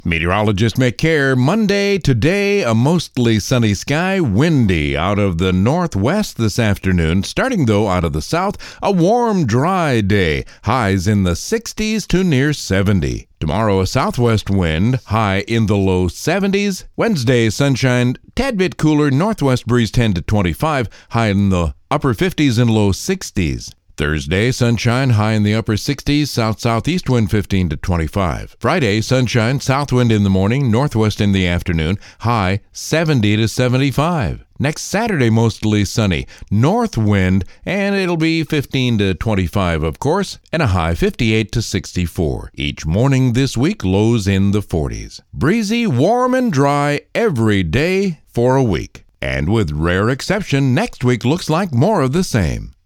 Meteorologist McCare, Monday, today, a mostly sunny sky, windy out of the northwest this afternoon. Starting, though, out of the south, a warm, dry day. Highs in the 60s to near 70. Tomorrow, a southwest wind, high in the low 70s. Wednesday, sunshine, tad bit cooler, northwest breeze 10 to 25, high in the upper 50s and low 60s. Thursday, sunshine, high in the upper 60s, south-southeast wind 15 to 25. Friday, sunshine, south wind in the morning, northwest in the afternoon, high 70 to 75. Next Saturday, mostly sunny, north wind, and it'll be 15 to 25, of course, and a high 58 to 64. Each morning this week, lows in the 40s. Breezy, warm, and dry every day for a week. And with rare exception, next week looks like more of the same.